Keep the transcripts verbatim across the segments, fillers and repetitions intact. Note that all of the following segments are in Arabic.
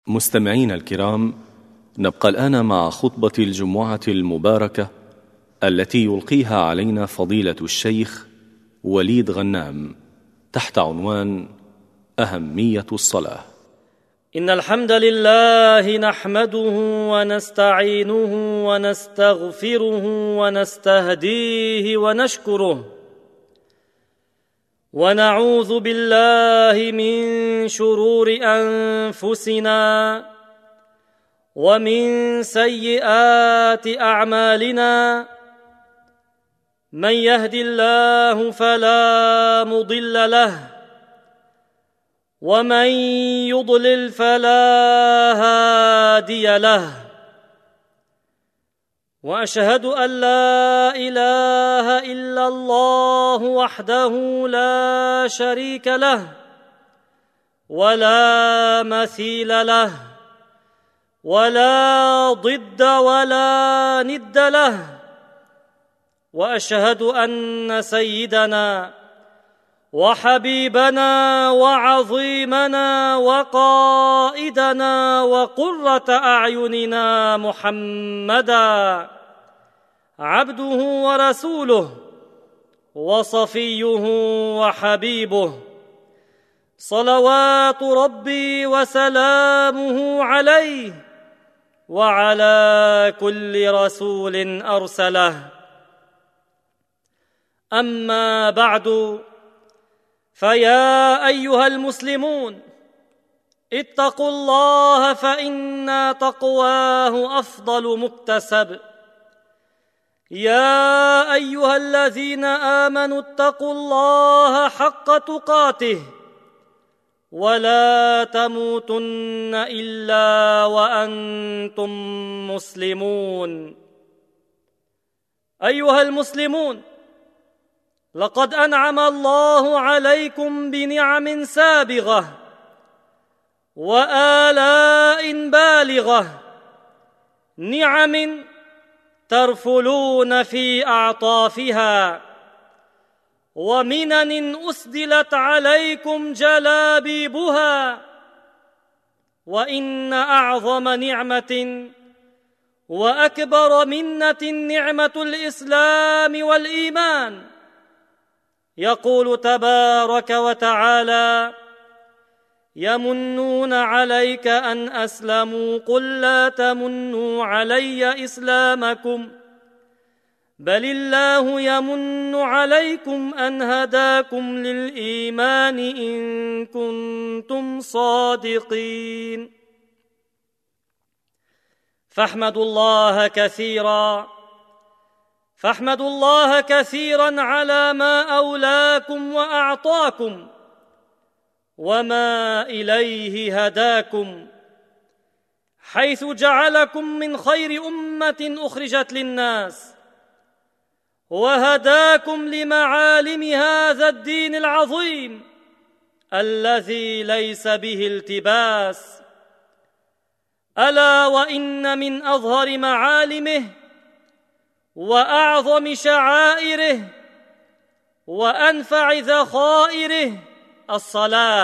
مستمعين الكرام، نبقى الآن مع خطبة الجمعة المباركة التي يلقيها علينا فضيلة الشيخ وليد غنام تحت عنوان أهمية الصلاة. إن الحمد لله نحمده ونستعينه ونستغفره ونستهديه ونشكره، ونعوذ بالله من شرور أنفسنا ومن سيئات أعمالنا. من يهد الله فلا مضل له، ومن يضلل فلا هادي له، وأشهد أن لا إله إلا الله وحده لا شريك له ولا مثيل له ولا ضد ولا ند له، وأشهد أن سيدنا وحبيبنا وعظيمنا وقائدنا وقرة أعيننا محمدا عبده ورسوله وصفيه وحبيبه، صلوات ربي وسلامه عليه وعلى كل رسول أرسله. أما بعد، فيا أيها المسلمون، اتقوا الله فإن تقواه أفضل مكتسب. يا أيها الذين آمنوا اتقوا الله حق تقاته ولا تموتن إلا وأنتم مسلمون. أيها المسلمون، لقد أنعم الله عليكم بنعم سابغة وآلاء بالغة، نعم ترفلون في أعطافها، ومنن أسدلت عليكم جلابيبها. وإن أعظم نعمة وأكبر منة نعمة الإسلام والإيمان. يقول تبارك وتعالى: يمنون عليك أن أسلموا قل لا تمنوا علي إسلامكم بل الله يمن عليكم أن هداكم للإيمان إن كنتم صادقين. فاحمدوا الله كثيرا فاحمدوا الله كثيرا على ما أولاكم وأعطاكم وما إليه هداكم، حيث جعلكم من خير أمة أخرجت للناس، وهداكم لمعالم هذا الدين العظيم الذي ليس به التباس. ألا وإن من أظهر معالمه وأعظم شعائره وأنفع ذخائره الصلاة.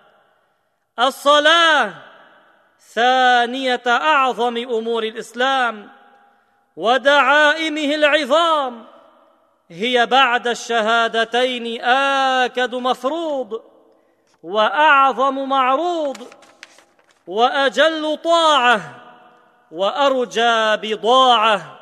الصلاة ثانية أعظم أمور الإسلام ودعائمه العظام، هي بعد الشهادتين آكد مفروض وأعظم معروض وأجل طاعة وأرجى بضاعة.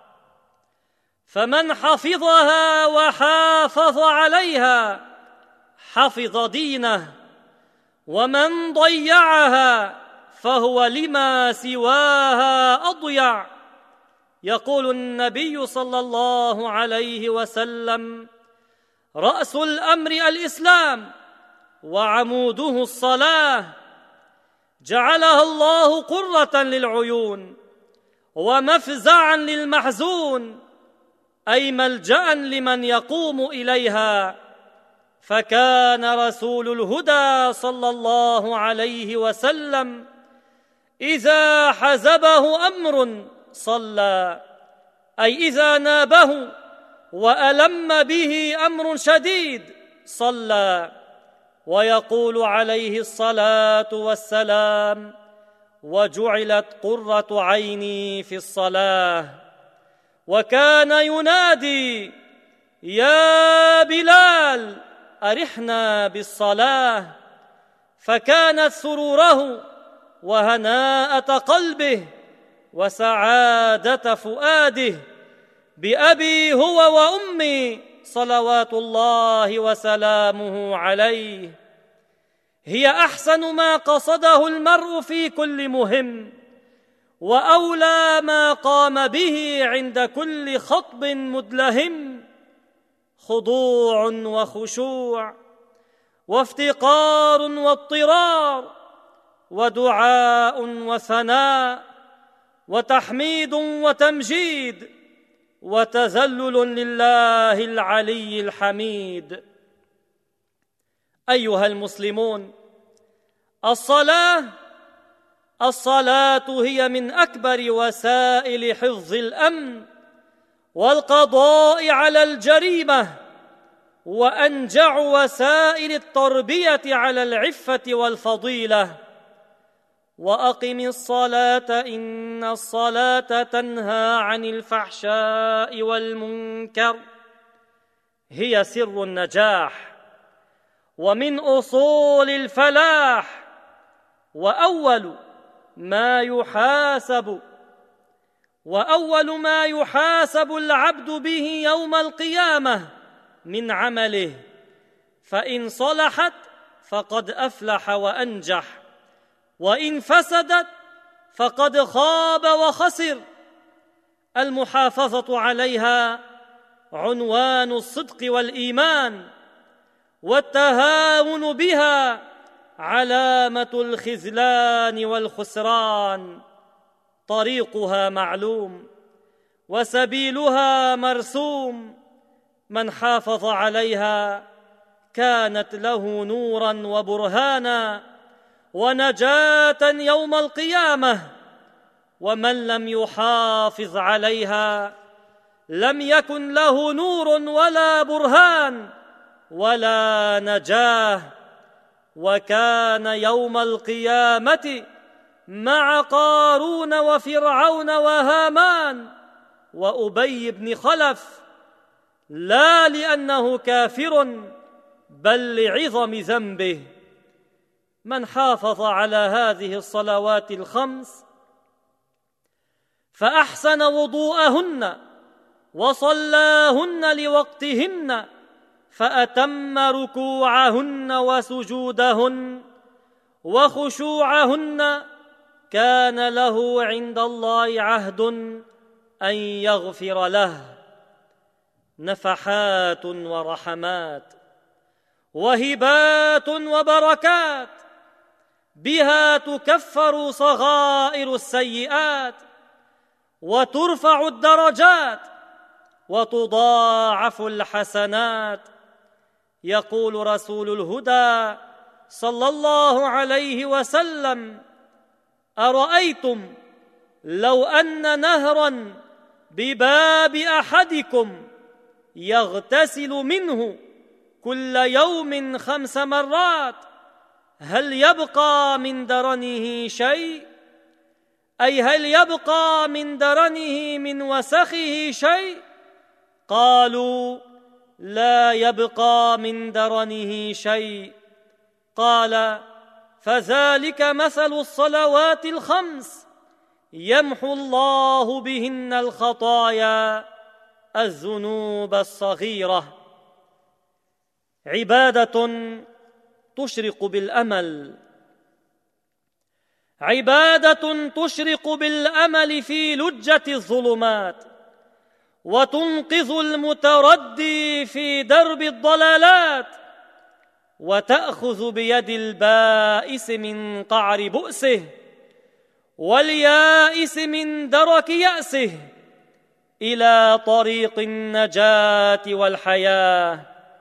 فمن حفظها وحافظ عليها حفظ دينه، ومن ضيعها فهو لما سواها أضيع. يقول النبي صلى الله عليه وسلم: رأس الأمر الإسلام وعموده الصلاة، جعلها الله قرة للعيون ومفزعا للمحزون، أي ملجأ لمن يقوم إليها. فكان رسول الهدى صلى الله عليه وسلم إذا حزبه أمر صلى، أي إذا نابه وألم به أمر شديد صلى. ويقول عليه الصلاة والسلام: وجعلت قرة عيني في الصلاة. وكان ينادي: يا بلال أرحنا بالصلاة. فكانت سروره وهناءة قلبه وسعادة فؤاده بأبي هو وأمي صلوات الله وسلامه عليه. هي أحسن ما قصده المرء في كل مهم، وأولى ما قام به عند كل خطب مدلهم. خضوع وخشوع وافتقار واضطرار ودعاء وثناء وتحميد وتمجيد وتذلل لله العلي الحميد. أيها المسلمون، الصلاة الصلاة هي من أكبر وسائل حفظ الأمن والقضاء على الجريمة، وأنجع وسائل التربية على العفة والفضيلة. وأقم الصلاة إن الصلاة تنهى عن الفحشاء والمنكر هي سر النجاح ومن أصول الفلاح، وأول ما يحاسب وأول ما يحاسب العبد به يوم القيامة من عمله، فإن صلحت فقد أفلح وأنجح، وإن فسدت فقد خاب وخسر. المحافظة عليها عنوان الصدق والإيمان، والتهاون بها علامة الخذلان والخسران. طريقها معلوم وسبيلها مرسوم، من حافظ عليها كانت له نورا وبرهانا ونجاة يوم القيامة، ومن لم يحافظ عليها لم يكن له نور ولا برهان ولا نجاه. وكان يوم القيامة مع قارون وفرعون وهامان وأبي بن خلف، لا لأنه كافر بل لعظم ذنبه. من حافظ على هذه الصلوات الخمس فأحسن وضوءهن وصلاهن لوقتهن، فأتم ركوعهن وسجودهن وخشوعهن، كان له عند الله عهد أن يغفر له. نفحات ورحمات وهبات وبركات، بها تكفر صغائر السيئات وترفع الدرجات وتضاعف الحسنات. يقول رسول الهدى صلى الله عليه وسلم: أرأيتم لو أن نهرا بباب أحدكم يغتسل منه كل يوم خمس مرات، هل يبقى من درنه شيء؟ أي هل يبقى من درنه من وسخه شيء؟ قالوا: لا يبقى من درنه شيء. قال: فذلك مثل الصلوات الخمس يمحو الله بهن الخطايا الذنوب الصغيرة. عبادة تشرق بالأمل عبادة تشرق بالأمل في لجة الظلمات، وتنقذ المتردي في درب الضلالات، وتأخذ بيد البائس من قعر بؤسه واليائس من درك يأسه إلى طريق النجاة والحياة.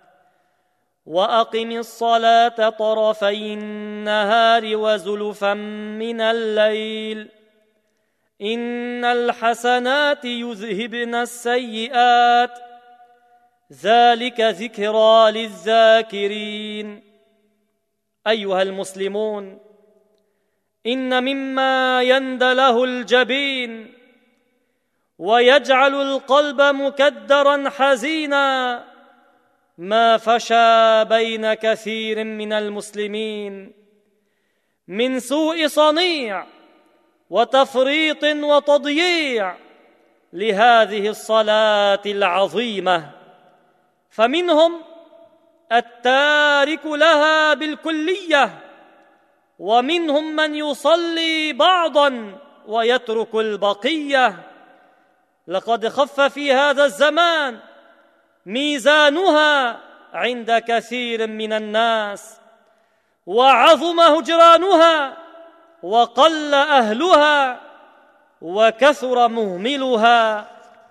وأقم الصلاة طرفي النهار وزلفا من الليل، إن الحسنات يذهبن السيئات، ذلك ذكرى للذاكرين. أيها المسلمون، إن مما يندله الجبين ويجعل القلب مكدرا حزينا ما فشى بين كثير من المسلمين من سوء صنيع وتفريط وتضييع لهذه الصلاة العظيمة، فمنهم التارك لها بالكلية، ومنهم من يصلي بعضا ويترك البقية. لقد خف في هذا الزمان ميزانها عند كثير من الناس، وعظم هجرانها، وقل أهلها، وكثر مهملها.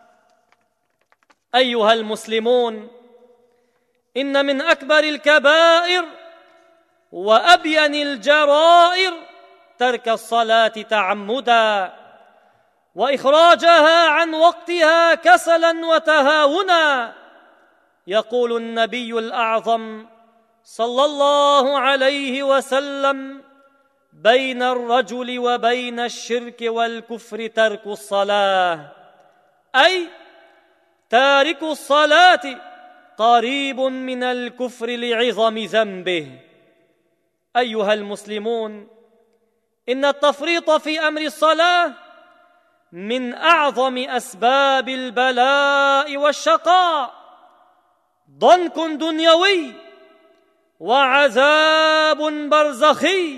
أيها المسلمون، إن من أكبر الكبائر وأبين الجرائر ترك الصلاة تعمدا، وإخراجها عن وقتها كسلا وتهاونا. يقول النبي الأعظم صلى الله عليه وسلم: بين الرجل وبين الشرك والكفر ترك الصلاة، أي تارك الصلاة قريب من الكفر لعظم ذنبه. أيها المسلمون، إن التفريط في أمر الصلاة من أعظم أسباب البلاء والشقاء، ضنك دنيوي وعذاب برزخي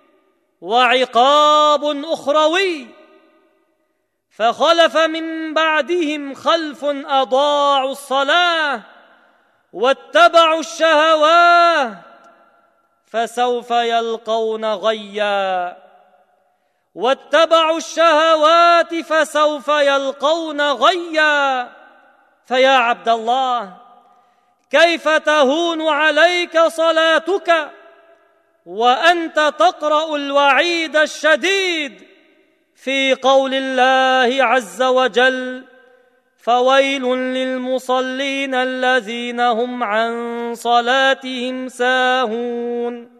وعقاب أخروي. فخلف من بعدهم خلف أضاعوا الصلاة واتبعوا الشهوات فسوف يلقون غيا واتبعوا الشهوات فسوف يلقون غيا. فيا عبد الله، كيف تهون عليك صلاتك وأنت تقرأ الوعيد الشديد في قول الله عز وجل: فويل للمصلين الذين هم عن صلاتهم ساهون.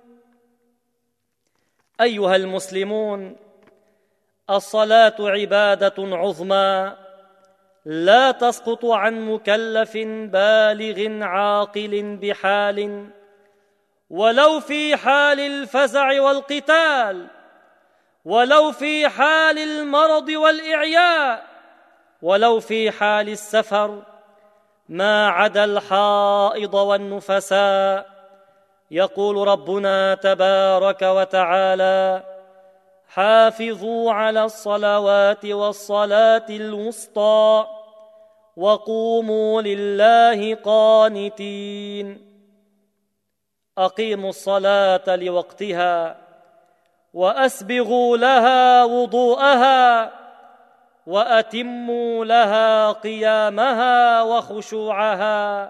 أيها المسلمون، الصلاة عبادة عظمى لا تسقط عن مكلف بالغ عاقل بحال، ولو في حال الفزع والقتال، ولو في حال المرض والإعياء، ولو في حال السفر، ما عدا الحائض والنفساء. يقول ربنا تبارك وتعالى: حافظوا على الصلوات والصلاة الوسطى وقوموا لله قانتين. أقيموا الصلاة لوقتها وأسبغوا لها وضوءها وأتموا لها قيامها وخشوعها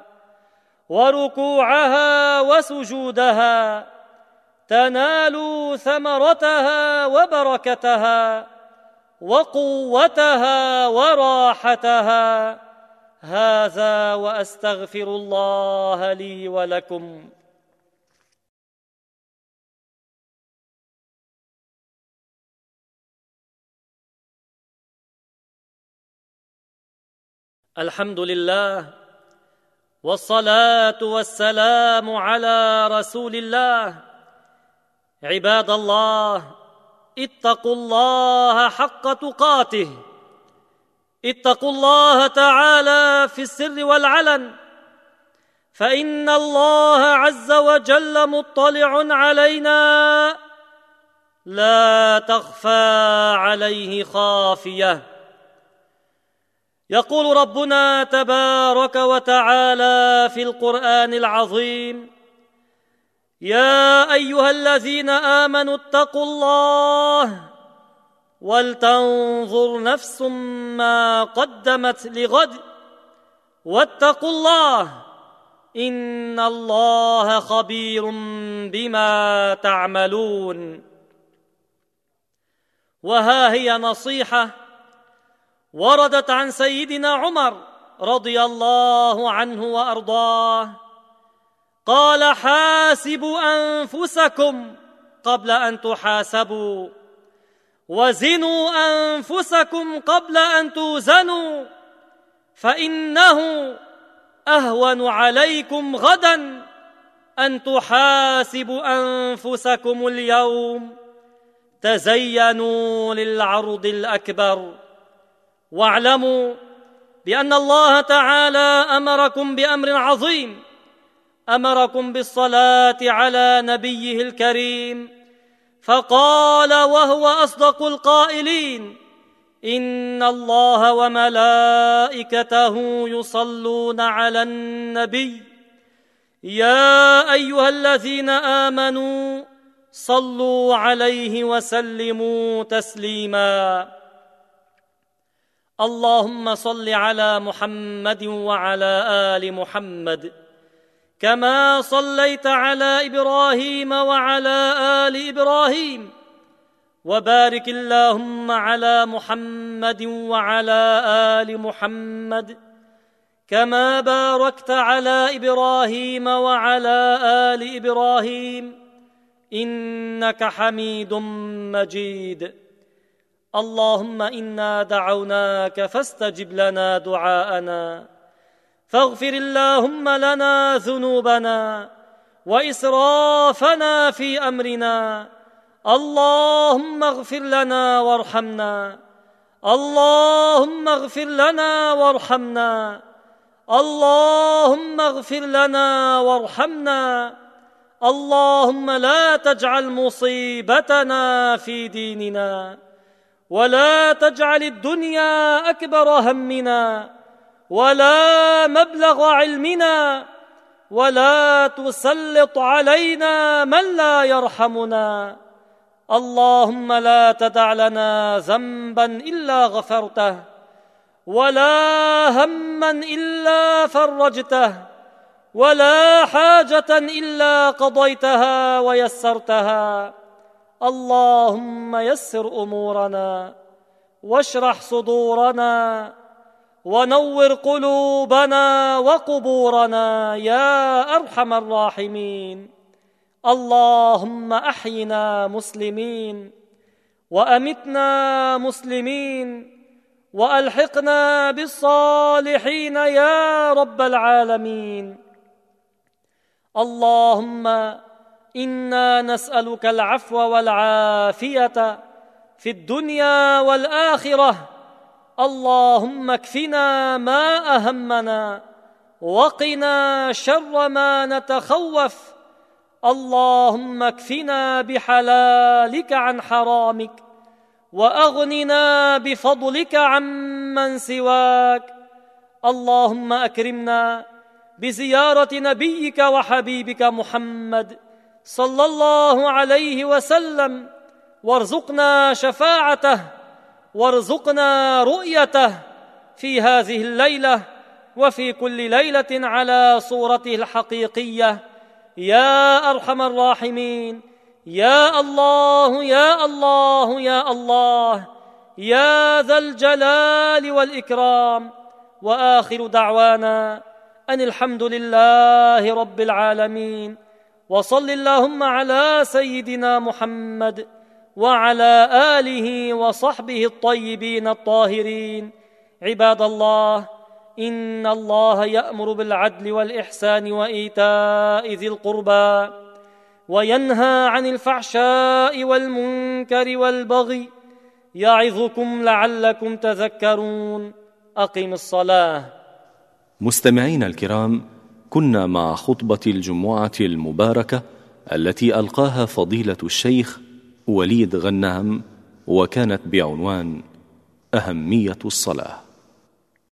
وركوعها وسجودها، تنالوا ثمرتها وبركتها وقوتها وراحتها. هذا وأستغفر الله لي ولكم. الحمد لله، والصلاة والسلام على رسول الله. عباد الله، اتقوا الله حق تقاته، اتقوا الله تعالى في السر والعلن، فإن الله عز وجل مطلع علينا لا تخفى عليه خافية. يقول ربنا تبارك وتعالى في القرآن العظيم: يا أيها الذين آمنوا اتقوا الله ولتنظر نفس ما قدمت لغد واتقوا الله إن الله خبير بما تعملون. وها هي نصيحة وردت عن سيدنا عمر رضي الله عنه وأرضاه، قال: حاسبوا أنفسكم قبل أن تحاسبوا، وزنوا أنفسكم قبل أن توزنوا فإنه أهون عليكم غدا أن تحاسبوا أنفسكم اليوم. تزينوا للعرض الأكبر، واعلموا بأن الله تعالى أمركم بأمر عظيم، أمركم بالصلاة على نبيه الكريم، فقال وهو أصدق القائلين: إن الله وملائكته يصلون على النبي يا أيها الذين آمنوا صلوا عليه وسلموا تسليما. اللهم صل على محمد وعلى آل محمد كما صليت على إبراهيم وعلى آل إبراهيم، وبارك اللهم على محمد وعلى آل محمد كما باركت على إبراهيم وعلى آل إبراهيم إنك حميد مجيد. اللهم إنا دعوناك فاستجب لنا دعاءنا، فاغفر اللهم لنا ذنوبنا وإسرافنا في أمرنا. اللهم اغفر لنا وارحمنا، اللهم اغفر لنا وارحمنا، اللهم اغفر لنا وارحمنا. اللهم لا تجعل مصيبتنا في ديننا، ولا تجعل الدنيا أكبر همنا ولا مبلغ علمنا، ولا تسلط علينا من لا يرحمنا. اللهم لا تدع لنا ذنبا إلا غفرته، ولا هما إلا فرجته، ولا حاجة إلا قضيتها ويسرتها. اللهم يسر أمورنا واشرح صدورنا ونور قلوبنا وقبورنا يا أرحم الراحمين. اللهم أحينا مسلمين وأمتنا مسلمين وألحقنا بالصالحين يا رب العالمين. اللهم إنا نسألك العفو والعافية في الدنيا والآخرة. اللهم اكفنا ما أهمنا وقنا شر ما نتخوف. اللهم اكفنا بحلالك عن حرامك، وأغننا بفضلك عمن سواك. اللهم أكرمنا بزيارة نبيك وحبيبك محمد صلى الله عليه وسلم، وارزقنا شفاعته، وارزقنا رؤيته في هذه الليلة وفي كل ليلة على صورته الحقيقية يا أرحم الراحمين. يا الله يا الله يا الله يا ذا الجلال والإكرام. وآخر دعوانا أن الحمد لله رب العالمين، وصل اللهم على سيدنا محمد وعلى آله وصحبه الطيبين الطاهرين. عباد الله، إن الله يأمر بالعدل والإحسان وإيتاء ذي القربى، وينهى عن الفحشاء والمنكر والبغي، يعظكم لعلكم تذكرون. أقم الصلاة. مستمعينا الكرام، كنا مع خطبة الجمعة المباركة التي ألقاها فضيلة الشيخ وليد غنام، وكانت بعنوان أهمية الصلاة.